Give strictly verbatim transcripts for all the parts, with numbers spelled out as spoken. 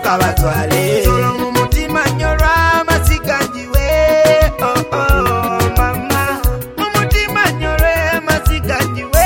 kabatwale solo mu mutima nyorwa masiganjiwe oh oh mama mu mutima nyorwe masiganjiwe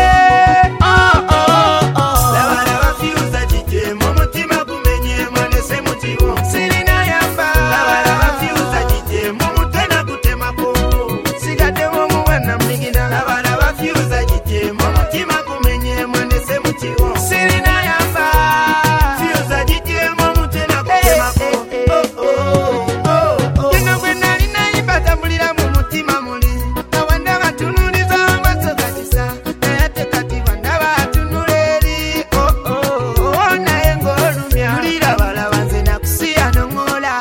oh oh oh laba laba fiuza jije mu mutima kumenye mwanese mutiwo sirina yamba laba laba fiuza jije mu mutena kutemako sigade mu mwana mligina laba laba fiuza jije mu mutima kumenye mwanese mutiwo sirina yamba fiuza jije mu mutena kutemako oh oh oh kino kwena lina ibata mulira mu mutima muli awanda batunuliza amasoka kisa nayate kati banda batunuleri oh oh naye ngolumya mulira balaba nze nakusiya nongola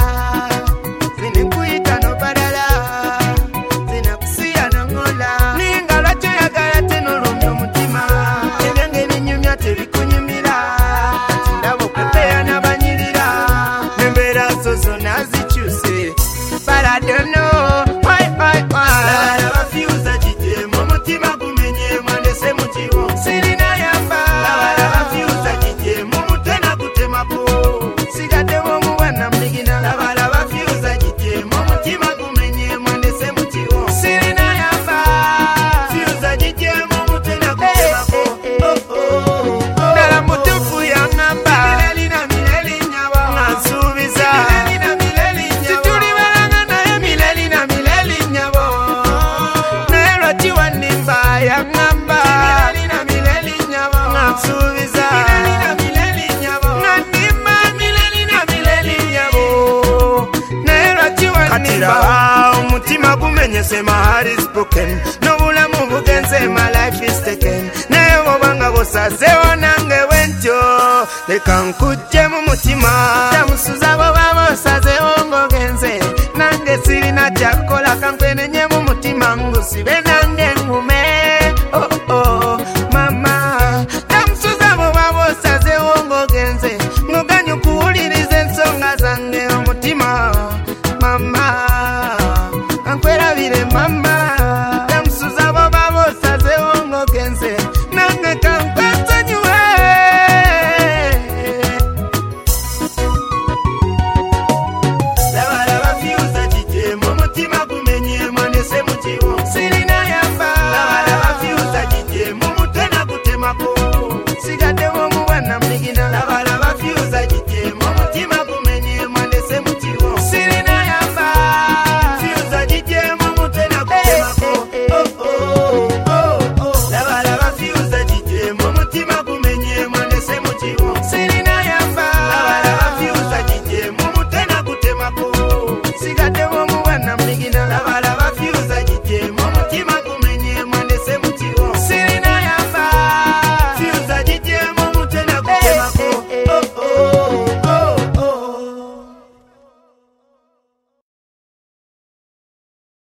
zine kuyita no badala zine kusiya nongola ninga lwakyo yagala tenolumya omutima ebyange binyumya tebikunyumira kati ndaba okwepeya n'abanyirira n'embeera zo zonna zikyuse but I don't know why why why laba fiuza jije mu mutima gumenye mwandese mutiwo sirina yamba laba fiuza jije mu mutena kutemako sigade mu mwana mligina laba laba fiuza jije mu mutima gumenye mwandese mutiwo sirina yamba fiuza jije mu mutena kutemako oh oh dala mutufu yangamba mileli na mileli nyabo nasubiza mileli na mileli nyabo situli balanga naye mileli na mileli nyabo naye lwaki wannimba yangamba mileli na mileli nyabo nasubiza mileli na mileli nyabo nannimba mileli na mileli nyabo naye lwaki wannimba omutima gumenyese my heart is broken n'obulamu bugenze my life is taken naye bw'obanga busazeewo nange bwentyo leka nkujje mu mutima tamusuza bw'oba busazeewo ng'ogenze nange sirina kyakukola kankwenenye mu mutima ngusibe nange ngume oh oh mama tamusuza bw'oba busazeewo ng'ogenze ng'oganya okuwuliriza ensonga zange omutima mama kankwerabire mama